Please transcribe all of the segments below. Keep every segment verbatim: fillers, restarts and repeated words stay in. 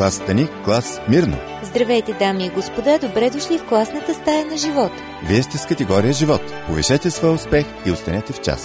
класата ни Клас Мирно. Здравейте, дами и господа, добре дошли в класната стая на живот. Вие сте с категория живот. Повишете своя успех и останете в час.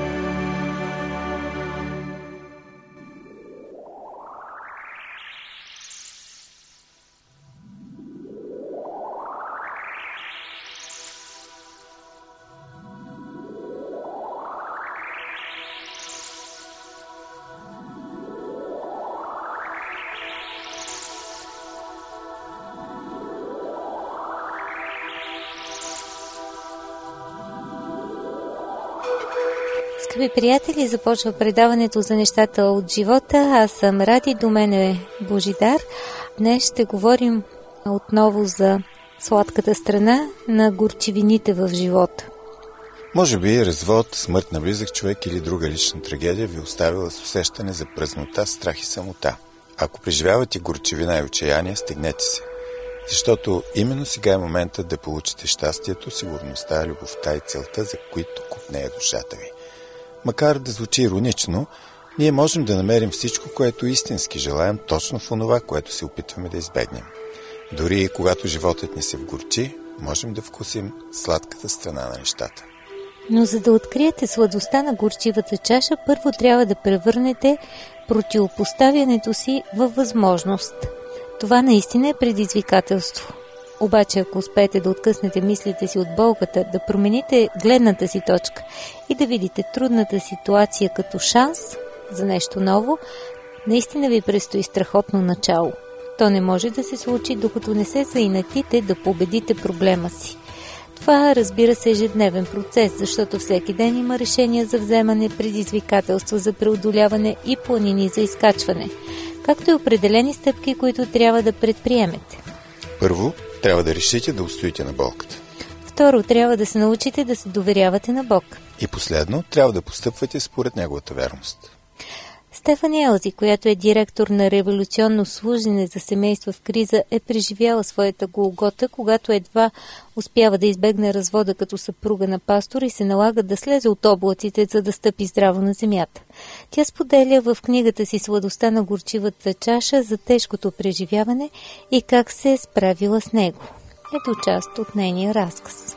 Скъпи приятели, започва предаването за нещата от живота. Аз съм Ради, до мен е Божидар. Днес ще говорим отново за сладката страна на горчивините в живота. Може би развод, смърт на близък човек или друга лична трагедия ви оставила с усещане за празнота, страх и самота. Ако преживявате горчивина и отчаяние, стегнете се. Защото именно сега е моментът да получите щастието, сигурността, любовта и целта, за които копнее душата ви. Макар да звучи иронично, ние можем да намерим всичко, което истински желаем, точно в онова, което се опитваме да избегнем. Дори и когато животът ни се вгорчи, можем да вкусим сладката страна на нещата. Но за да откриете сладостта на горчивата чаша, първо трябва да превърнете противопоставянето си във възможност. Това наистина е предизвикателство. Обаче, ако успеете да откъснете мислите си от болката, да промените гледната си точка и да видите трудната ситуация като шанс за нещо ново, наистина ви предстои страхотно начало. То не може да се случи, докато не се заинатите да победите проблема си. Това, разбира се, е ежедневен процес, защото всеки ден има решения за вземане, предизвикателства за преодоляване и планини за изкачване, както и определени стъпки, които трябва да предприемете. Първо, трябва да решите да устоите на болката. Второ, трябва да се научите да се доверявате на Бог. И последно, трябва да постъпвате според неговата вярност. Стефани Елзи, която е директор на революционно служене за семейства в криза, е преживяла своята голгота, когато едва успява да избегне развода като съпруга на пастора и се налага да слезе от облаците, за да стъпи здраво на земята. Тя споделя в книгата си сладостта на горчивата чаша за тежкото преживяване и как се е справила с него. Ето част от нейния разказ.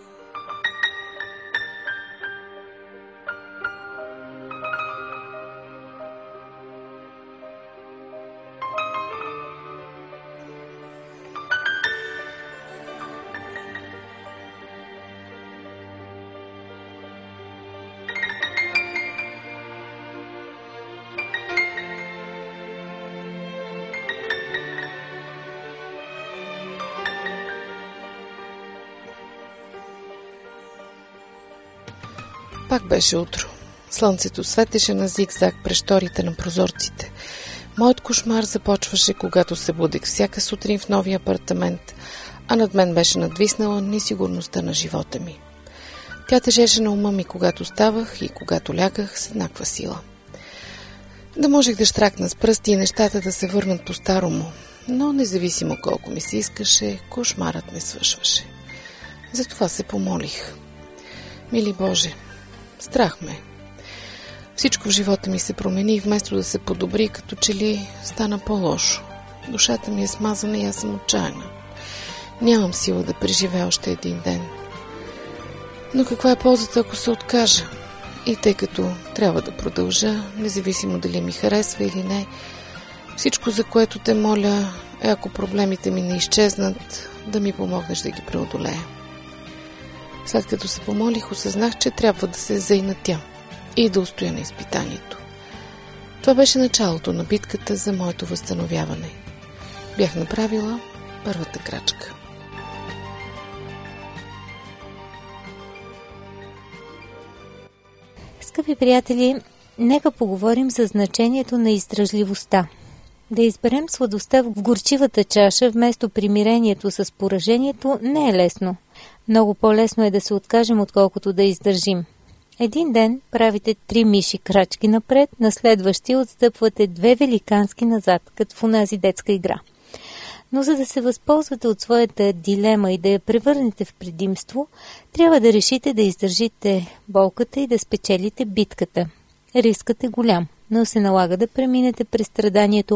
Пак беше утро. Слънцето светеше на зигзаг през шторите на прозорците. Моят кошмар започваше, когато се будех всяка сутрин в новия апартамент, а над мен беше надвиснала несигурността на живота ми. Тя тежеше на ума ми, когато ставах и когато лягах с еднаква сила. Да можех да щракна с пръсти и нещата да се върнат по-старому, но независимо колко ми се искаше, кошмарът не свършваше. Затова се помолих. Мили Боже, страх ме. Всичко в живота ми се промени и вместо да се подобри, като че ли стана по-лошо. Душата ми е смазана и аз съм отчаяна. Нямам сила да преживея още един ден. Но каква е ползата, ако се откажа? И тъй като трябва да продължа, независимо дали ми харесва или не, всичко, за което те моля, е ако проблемите ми не изчезнат, да ми помогнеш да ги преодолея. След като се помолих, осъзнах, че трябва да се заинатя и да устоя на изпитанието. Това беше началото на битката за моето възстановяване. Бях направила първата крачка. Скъпи приятели, нека поговорим за значението на издръжливостта. Да изберем сладостта в горчивата чаша вместо примирението с поражението не е лесно. Много по-лесно е да се откажем, отколкото да издържим. Един ден правите три миши крачки напред, на следващия отстъпвате две великански назад, като в онази детска игра. Но за да се възползвате от своята дилема и да я превърнете в предимство, трябва да решите да издържите болката и да спечелите битката. Рискът е голям, но се налага да преминете през страданието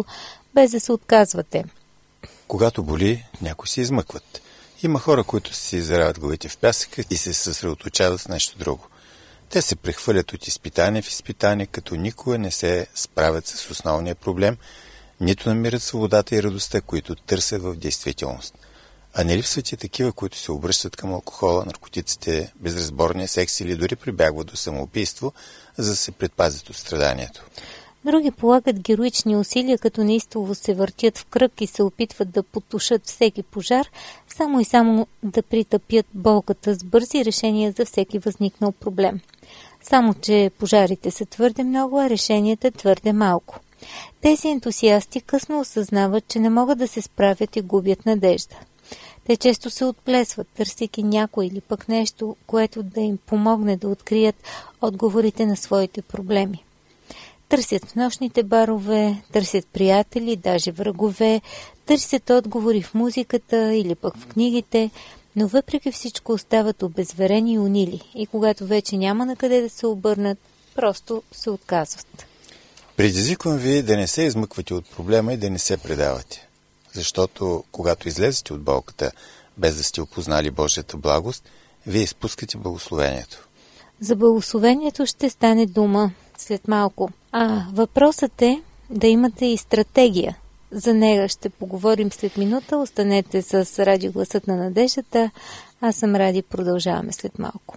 без да се отказвате. Когато боли, някои се измъкват. Има хора, които си заравят главите в пясъка и се съсредоточават в нещо друго. Те се прехвърлят от изпитание в изпитание, като никога не се справят с основния проблем, нито намират свободата и радостта, които търсят в действителност. А не липсват и такива, които се обръщат към алкохола, наркотиците, безразборния секс или дори прибягват до самоубийство, за да се предпазят от страданието. Други полагат героични усилия, като неистово се въртят в кръг и се опитват да потушат всеки пожар, само и само да притъпят болката с бързи решения за всеки възникнал проблем. Само че пожарите са твърде много, а решенията твърде малко. Тези ентусиасти късно осъзнават, че не могат да се справят и губят надежда. Те често се отплесват, търсейки някой или пък нещо, което да им помогне да открият отговорите на своите проблеми. Търсят в нощните барове, търсят приятели, даже врагове, търсят отговори в музиката или пък в книгите, но въпреки всичко остават обезверени и унили и когато вече няма на къде да се обърнат, просто се отказват. Предизвиквам ви да не се измъквате от проблема и да не се предавате. Защото когато излезете от болката, без да сте опознали Божията благост, вие изпускате благословението. За благословението ще стане дума след малко. А въпросът е да имате и стратегия. За нея ще поговорим след минута. Останете с Радио Гласът на надеждата. Аз съм Ради. Продължаваме след малко.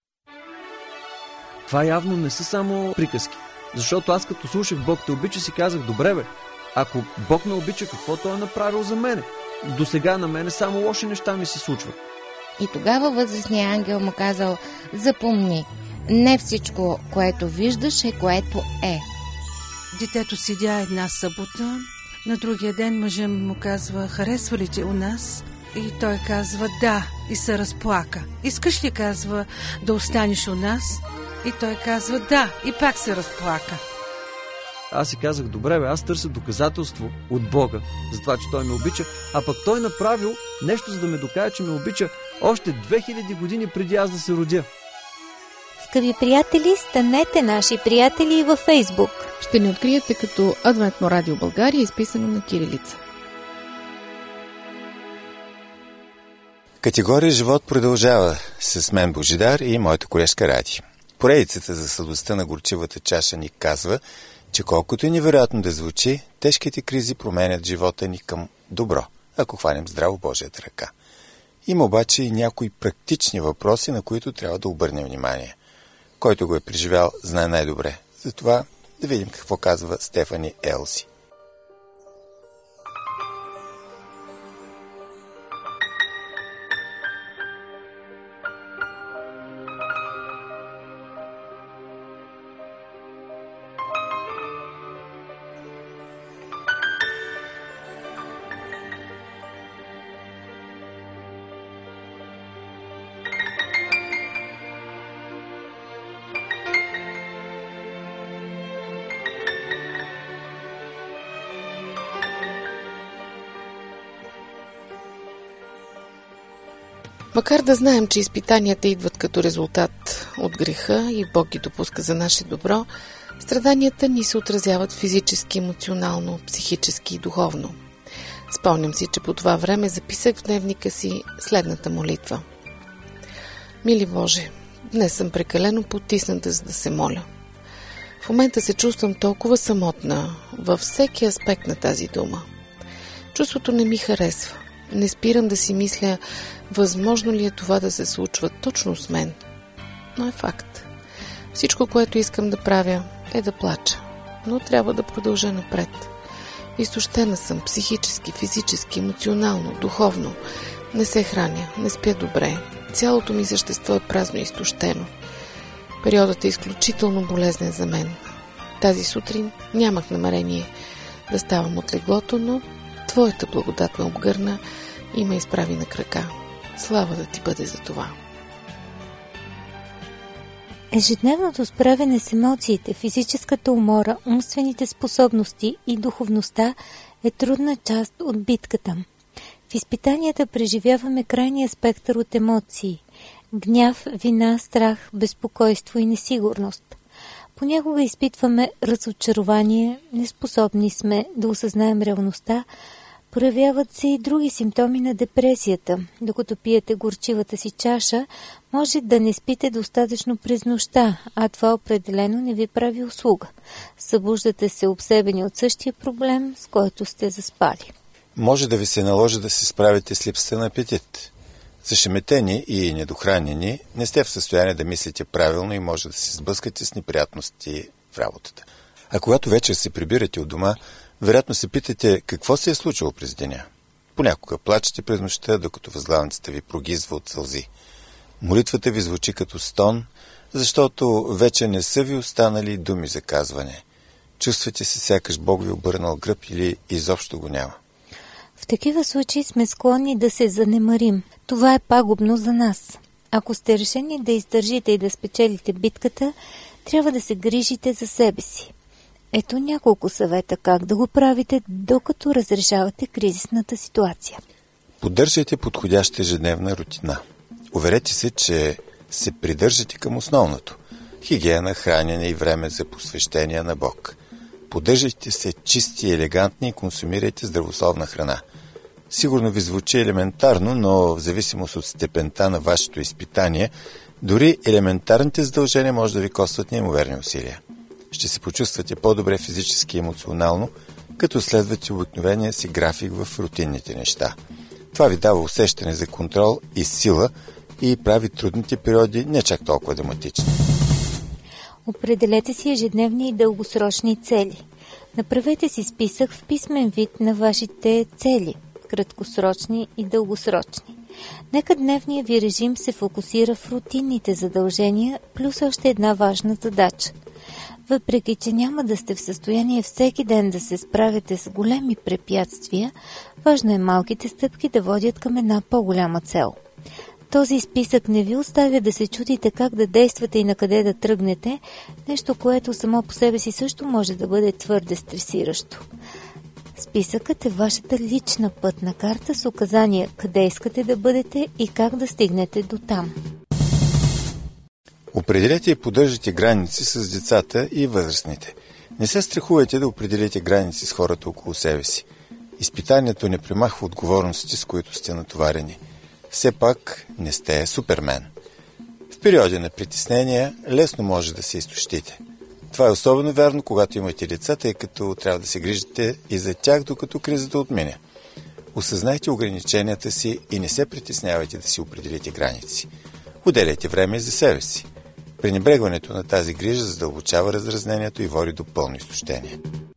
Това явно не са само приказки. Защото аз като слушах Бог те обича, си казах, добре бе, ако Бог ме обича, какво Той е направил за мене? До сега на мене само лоши неща ми се случват. И тогава възрастният ангел му казал, запомни, не всичко, което виждаш е което е. Детето седя една събота, на другия ден мъжът му казва, харесва ли те у нас? И той казва, да, и се разплака. Искаш ли, казва, да останеш у нас? И той казва, да, и пак се разплака. Аз си казах, добре бе, аз търся доказателство от Бога, за това, че Той ме обича, а пък Той направил нещо, за да ме докаже, че ме обича още две хиляди години преди аз да се родя. Скъпи приятели, станете наши приятели и във Фейсбук. Ще ни откриете като Адвентно радио България, изписано на кирилица. Категория живот продължава с мен Божидар и моята колежка Ради. Поредицата за сладостта на горчивата чаша ни казва, че колкото е невероятно да звучи, тежките кризи променят живота ни към добро, ако хванем здраво Божията ръка. Има обаче и някои практични въпроси, на които трябва да обърнем внимание. Който го е преживял, знае най-добре. Затова да видим какво казва Стефани Елси. Макар да знаем, че изпитанията идват като резултат от греха и Бог ги допуска за наше добро, страданията ни се отразяват физически, емоционално, психически и духовно. Спомням си, че по това време записах в дневника си следната молитва. Мили Боже, днес съм прекалено потисната, за да се моля. В момента се чувствам толкова самотна във всеки аспект на тази дума. Чувството не ми харесва. Не спирам да си мисля, възможно ли е това да се случва точно с мен. Но е факт. Всичко, което искам да правя, е да плача. Но трябва да продължа напред. Изтощена съм психически, физически, емоционално, духовно. Не се храня, не спя добре. Цялото ми същество е празно и изтощено. Периодът е изключително болезнен за мен. Тази сутрин нямах намерение да ставам от леглото, но Твоята благодат ме обгърна и ме изправи на крака. Слава да ти бъде за това. Ежедневното справяне с емоциите, физическата умора, умствените способности и духовността е трудна част от битката. В изпитанията преживяваме крайния спектър от емоции – гняв, вина, страх, безпокойство и несигурност. Понякога изпитваме разочарование, неспособни сме да осъзнаем реалността, проявяват се и други симптоми на депресията. Докато пиете горчивата си чаша, може да не спите достатъчно през нощта, а това определено не ви прави услуга. Събуждате се обсебени от същия проблем, с който сте заспали. Може да ви се наложи да се справите с липсата на апетит. Зашеметени и недохранени, не сте в състояние да мислите правилно и може да се сблъскате с неприятности в работата. А когато вечер се прибирате от дома, вероятно се питате какво се е случило през деня. Понякога плачете през нощта, докато възглавницата ви прогизва от сълзи. Молитвата ви звучи като стон, защото вече не са ви останали думи за казване. Чувствате се сякаш Бог ви обърнал гръб или изобщо го няма. В такива случаи сме склонни да се занемарим. Това е пагубно за нас. Ако сте решени да издържите и да спечелите битката, трябва да се грижите за себе си. Ето няколко съвета как да го правите, докато разрешавате кризисната ситуация. Поддържайте подходяща ежедневна рутина. Уверете се, че се придържате към основното – хигиена, хранене и време за посвещение на Бог. Поддържайте се чисти и елегантни и консумирайте здравословна храна. Сигурно ви звучи елементарно, но в зависимост от степента на вашето изпитание, дори елементарните задължения може да ви костват неимоверни усилия. Ще се почувствате по-добре физически и емоционално, като следвате обикновения си график в рутинните неща. Това ви дава усещане за контрол и сила и прави трудните периоди не чак толкова драматични. Определете си ежедневни и дългосрочни цели. Направете си списък в писмен вид на вашите цели, краткосрочни и дългосрочни. Нека дневният ви режим се фокусира в рутинните задължения, плюс още една важна задача. Въпреки че няма да сте в състояние всеки ден да се справяте с големи препятствия, важно е малките стъпки да водят към една по-голяма цел. Този списък не ви оставя да се чудите как да действате и на къде да тръгнете, нещо, което само по себе си също може да бъде твърде стресиращо. Списъкът е вашата лична пътна карта с указания къде искате да бъдете и как да стигнете до там. Определете и поддържате граници с децата и възрастните. Не се страхувайте да определите граници с хората около себе си. Изпитанието не премахва отговорности, с които сте натоварени. Все пак не сте супермен. В периоди на притеснения лесно може да се изтощите. Това е особено вярно, когато имате деца, тъй като трябва да се грижите и за тях, докато кризата отмине. Осъзнайте ограниченията си и не се притеснявайте да си определите граници. Отделяйте време за себе си. Пренебрегването на тази грижа задълбочава раздразнението и води до пълно изтощение.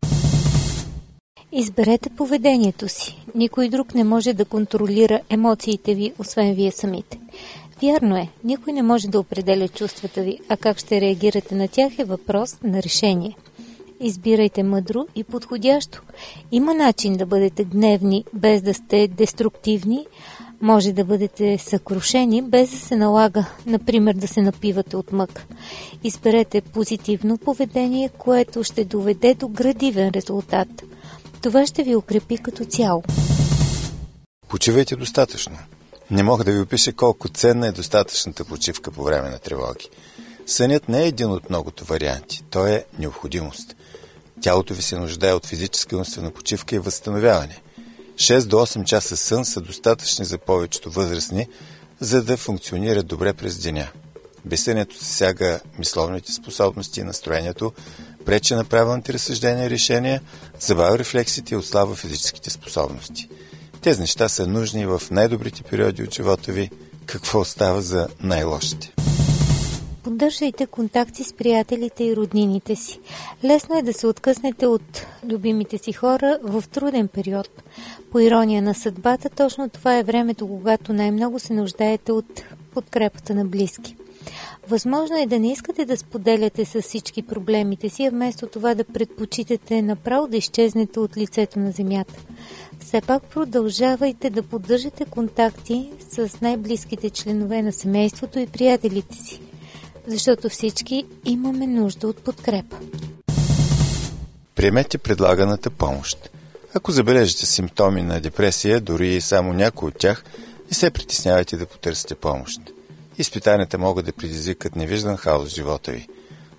Изберете поведението си. Никой друг не може да контролира емоциите ви, освен вие самите. Вярно е, никой не може да определя чувствата ви, а как ще реагирате на тях е въпрос на решение. Избирайте мъдро и подходящо. Има начин да бъдете гневни, без да сте деструктивни. Може да бъдете съкрушени, без да се налага, например, да се напивате от мък. Изберете позитивно поведение, което ще доведе до градивен резултат. Това ще ви укрепи като цяло. Почивайте достатъчно. Не мога да ви опиша колко ценна е достатъчната почивка по време на тревоги. Сънят не е един от многото варианти. Той е необходимост. Тялото ви се нуждае от физическа и умствена почивка и възстановяване. шест до осем часа сън са достатъчни за повечето възрастни, за да функционират добре през деня. Безсънието засяга мисловните способности и настроението, пречи на правилните разсъждения и решения, забавя рефлексите и отслабва физическите способности. Тези неща са нужни в най-добрите периоди от живота ви. Какво остава за най-лошите? Поддържайте контакти с приятелите и роднините си. Лесно е да се откъснете от любимите си хора в труден период. По ирония на съдбата, точно това е времето, когато най-много се нуждаете от подкрепата на близки. Възможно е да не искате да споделяте с всички проблемите си, а вместо това да предпочитате направо да изчезнете от лицето на земята. Все пак продължавайте да поддържате контакти с най-близките членове на семейството и приятелите си, защото всички имаме нужда от подкрепа. Приемете предлаганата помощ. Ако забележите симптоми на депресия, дори само някой от тях, не се притеснявайте да потърсите помощ. Изпитанията могат да предизвикат невиждан хаос в живота ви.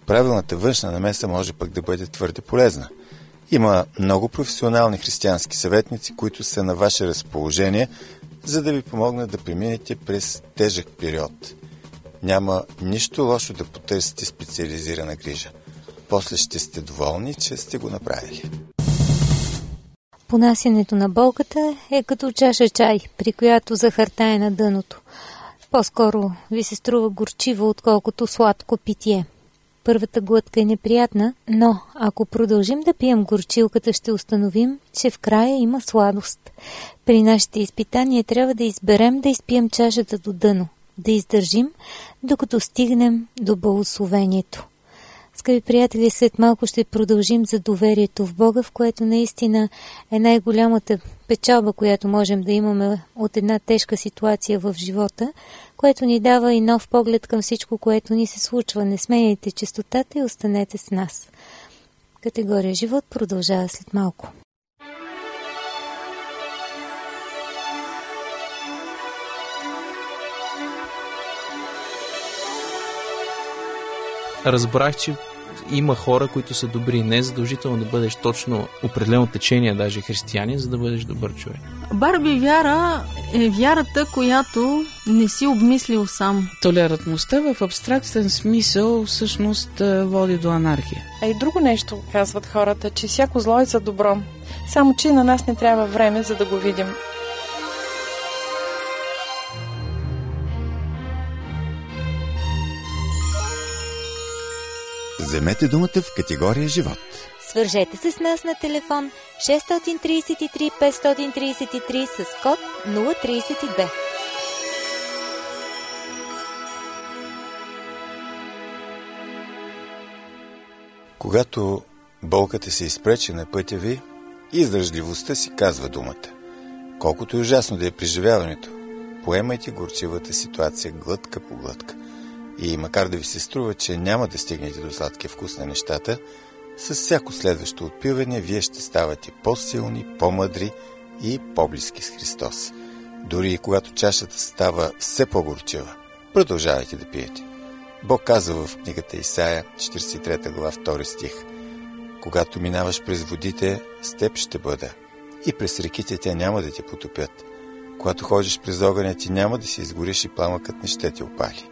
Правилната външна намеса може пък да бъде твърде полезна. Има много професионални християнски съветници, които са на ваше разположение, за да ви помогнат да преминете през тежък период. Няма нищо лошо да потърсите специализирана грижа. После ще сте доволни, че сте го направили. Понасянето на болката е като чаша чай, при която захарта е на дъното. По-скоро ви се струва горчиво, отколкото сладко питие. Първата глътка е неприятна, но ако продължим да пием горчилката, ще установим, че в края има сладост. При нашите изпитания трябва да изберем да изпием чашата до дъно, да издържим, докато стигнем до благословението. Скъпи приятели, след малко ще продължим за доверието в Бога, в което наистина е най-голямата печалба, която можем да имаме от една тежка ситуация в живота, което ни дава и нов поглед към всичко, което ни се случва. Не сменяйте честотата и останете с нас. Категория живот продължава след малко. Разбрах, че има хора, които са добри. Не е задължително да бъдеш точно определено течение, даже християнин, за да бъдеш добър човек. Барби вяра е вярата, която не си обмислил сам. Толерантността в абстрактен смисъл всъщност води до анархия. А и друго нещо казват хората, че всяко зло е за добро. Само че на нас не трябва време, за да го видим. Вземете думата в категория живот. Свържете се с нас на телефон шест три три пет три три с код нула три две. Когато болката се изпречи на пътя ви, издръжливостта си казва думата. Колкото е ужасно да е преживяването, поемайте горчивата ситуация глътка по глътка. И макар да ви се струва, че няма да стигнете до сладкия вкус на нещата, с всяко следващо отпиване вие ще ставате по-силни, по-мъдри и по-близки с Христос. Дори и когато чашата става все по-горчива, продължавайте да пиете. Бог казва в книгата Исаия, четиридесет и трета глава, втори стих: когато минаваш през водите, с теб ще бъда, и през реките те няма да те потопят. Когато ходиш през огъня, ти няма да се изгориш и пламъкът не ще те опали.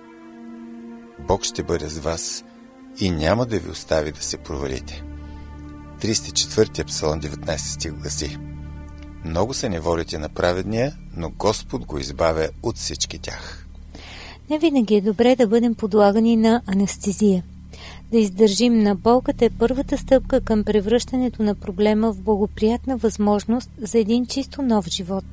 Бог ще бъде с вас и няма да ви остави да се провалите. тридесет и четвърти псалом, деветнайсети стих гласи: много са неволите на праведния, но Господ го избавя от всички тях. Не винаги е добре да бъдем подлагани на анестезия. Да издържим на болката е първата стъпка към превръщането на проблема в благоприятна възможност за един чисто нов живот.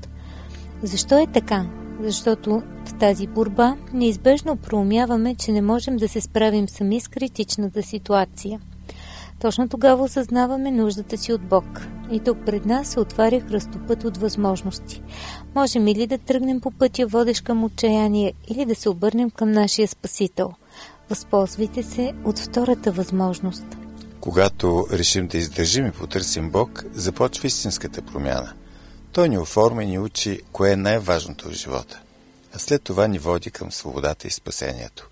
Защо е така? Защото в тази борба неизбежно проумяваме, че не можем да се справим сами с критичната ситуация. Точно тогава осъзнаваме нуждата си от Бог. И тук пред нас се отваря кръстопът от възможности. Можем или да тръгнем по пътя, водещ към отчаяние, или да се обърнем към нашия Спасител. Възползвайте се от втората възможност. Когато решим да издържим и потърсим Бог, започва истинската промяна. Той ни оформя и ни учи кое е най-важното в живота, а след това ни води към свободата и спасението.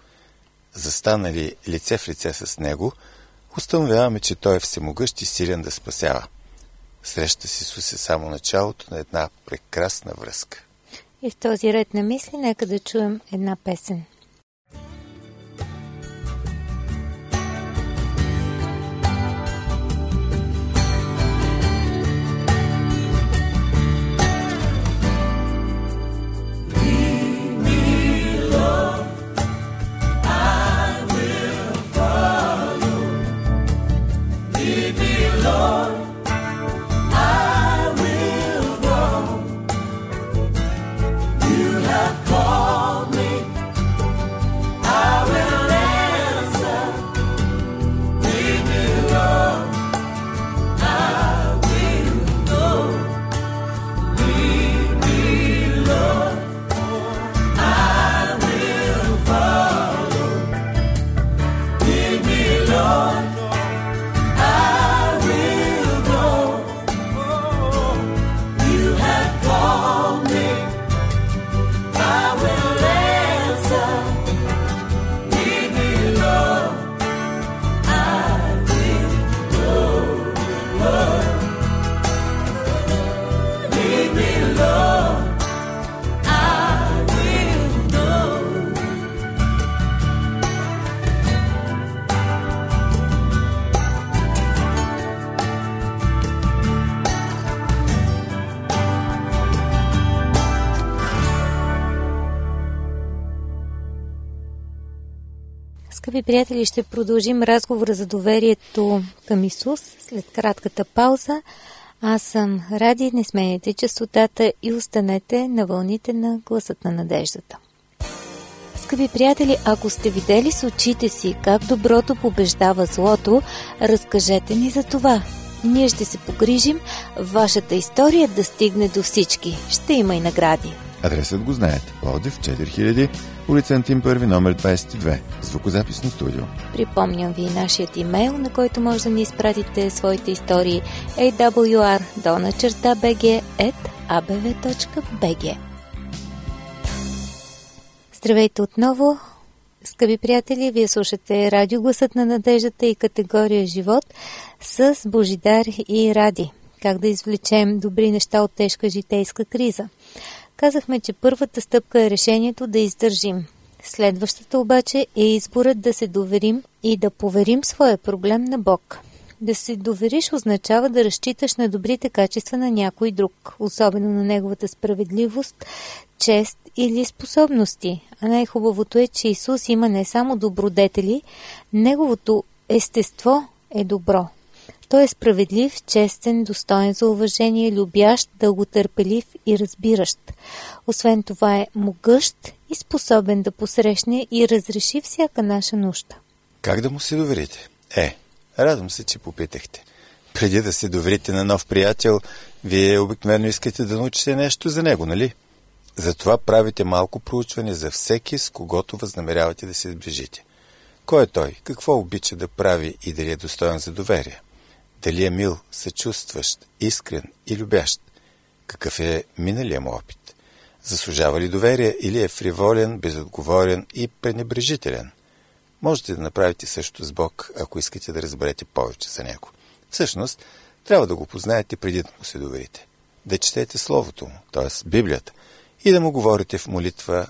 Застанали лице в лице с Него, установяваме, че Той е всемогъщ и силен да спасява. Среща с Исус е само началото на една прекрасна връзка. И в този ред на мисли нека да чуем една песен. I will Скъпи приятели, ще продължим разговора за доверието към Исус след кратката пауза. Аз съм Ради, не сменяйте честотата и останете на вълните на гласът на надеждата. Скъпи приятели, ако сте видели с очите си как доброто побеждава злото, разкажете ни за това. Ние ще се погрижим вашата история да стигне до всички. Ще има и награди. Адресът го знаете. Пловдив четири хиляди, улица Антим първи, номер двадесет и две. Звукозаписно студио. Припомням ви нашият имейл, на който може да ни изпратите своите истории ей дабъл ю ар долна черта би джи ет а бе ве точка би джи. Здравейте отново, скъпи приятели! Вие слушате Радио Гласът на надеждата и категория Живот с Божидар и Ради. Как да извлечем добри неща от тежка житейска криза. Казахме, че първата стъпка е решението да издържим. Следващата обаче е изборът да се доверим и да поверим своя проблем на Бог. Да се довериш означава да разчиташ на добрите качества на някой друг, особено на неговата справедливост, чест или способности. А най-хубавото е, че Исус има не само добродетели, неговото естество е добро. Той е справедлив, честен, достоен за уважение, любящ, дълготърпелив и разбиращ. Освен това е могъщ и способен да посрещне и разреши всяка наша нужда. Как да му се доверите? Е, радвам се, че попитахте. Преди да се доверите на нов приятел, вие обикновено искате да научите нещо за него, нали? Затова правите малко проучване за всеки, с когото възнамерявате да се сближите. Кой е той? Какво обича да прави и дали е достоен за доверие? Дали е мил, съчувстващ, искрен и любящ? Какъв е миналия му опит? Заслужава ли доверие или е фриволен, безотговорен и пренебрежителен? Можете да направите също с Бог, ако искате да разберете повече за него. Всъщност, трябва да го познаете преди да му се доверите. Да четете Словото му, т.е. Библията, и да му говорите в молитва,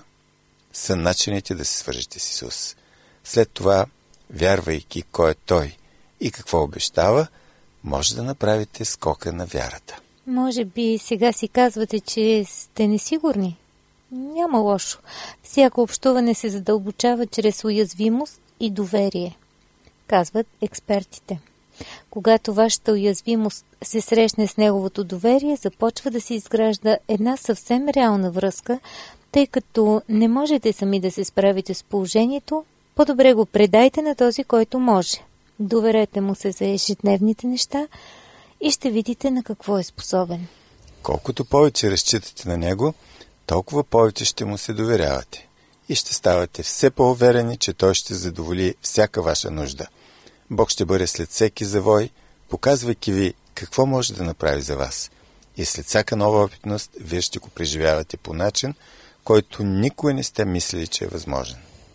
са начините да се свържете с Исус. След това, вярвайки кой е Той и какво обещава, може да направите скока на вярата. Може би сега си казвате, че сте несигурни. Няма лошо. Всяко общуване се задълбочава чрез уязвимост и доверие, казват експертите. Когато вашата уязвимост се срещне с неговото доверие, започва да се изгражда една съвсем реална връзка, тъй като не можете сами да се справите с положението, по-добре го предайте на този, който може. Доверете му се за ежедневните неща и ще видите на какво е способен. Колкото повече разчитате на него, толкова повече ще му се доверявате и ще ставате все по-уверени, че той ще задоволи всяка ваша нужда. Бог ще бъде след всеки завой, показвайки ви какво може да направи за вас. И след всяка нова опитност, вие ще го преживявате по начин, който никой не сте мислили, че е възможен.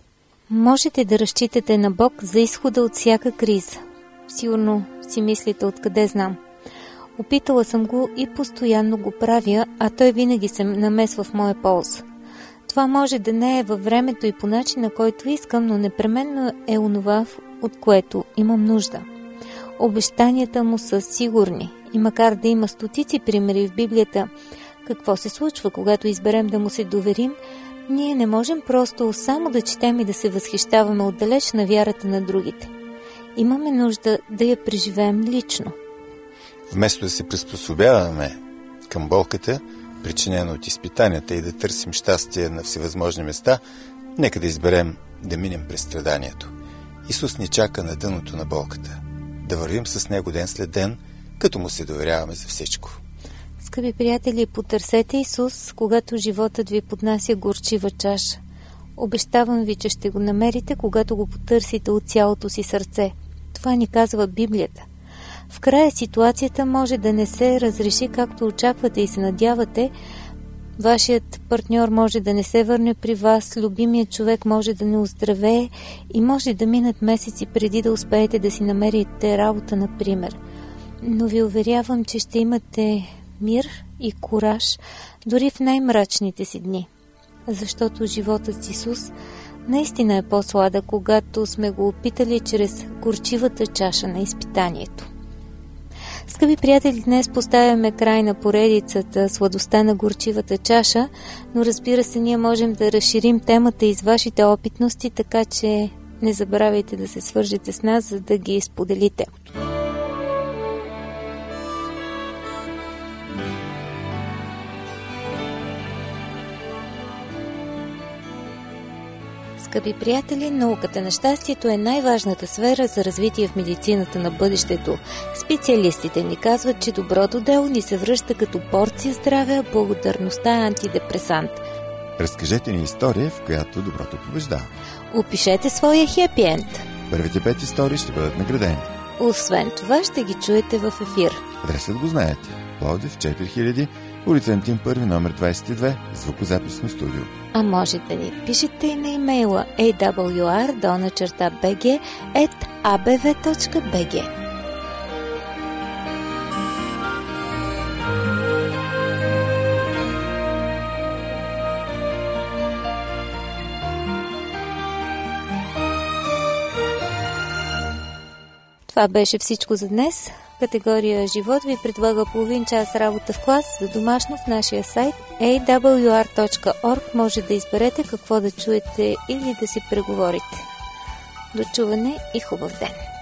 Можете да разчитате на Бог за изхода от всяка криза. Сигурно си мислите откъде знам. Опитала съм го и постоянно го правя, а той винаги се намесва в моя полза. Това може да не е във времето и по начина, който искам, но непременно е онова, от което имам нужда. Обещанията му са сигурни и макар да има стотици примери в Библията, какво се случва, когато изберем да му се доверим, ние не можем просто само да четем и да се възхищаваме отдалеч на вярата на другите. Имаме нужда да я преживеем лично. Вместо да се приспособяваме към болката, причинена от изпитанията и да търсим щастие на всевъзможни места, нека да изберем да минем през страданието. Исус ни чака на дъното на болката. Да вървим с Него ден след ден, като му се доверяваме за всичко. Скъпи приятели, потърсете Исус, когато животът ви поднася горчива чаша. Обещавам ви, че ще го намерите, когато го потърсите от цялото си сърце. Това ни казва Библията. В края ситуацията може да не се разреши както очаквате и се надявате, вашият партньор може да не се върне при вас, любимият човек може да не оздравее и може да минат месеци преди да успеете да си намерите работа, например. Но ви уверявам, че ще имате мир и кураж дори в най-мрачните си дни. Защото животът с Исус наистина е по-сладък, когато сме го опитали чрез горчивата чаша на изпитанието. Скъпи приятели, днес поставяме край на поредицата сладостта на горчивата чаша, но разбира се, ние можем да разширим темата из вашите опитности, така че Не забравяйте да се свържете с нас, за да ги споделите. Скъпи приятели, науката на щастието е най-важната сфера за развитие в медицината на бъдещето. Специалистите ни казват, че доброто дело ни се връща като порция здраве, а благодарността е антидепресант. Разкажете ни история, в която доброто побеждава. Опишете своя хепи енд. Първите пет истории ще бъдат наградени. Освен това, ще ги чуете в ефир. Адресът го знаете. Пловдив четири хиляди, улица Антим първи, номер двадесет и две, звукозаписно студио. А може да ни пишете и на имейла ей дабъл ю ар долна черта би джи ет а бе ви точка би джи. Това беше всичко за днес. Категория Живот ви предлага половин час работа в клас за домашно в нашия сайт ей дабъл ю ар точка орг. Може да изберете какво да чуете или да си преговорите. До чуване и хубав ден!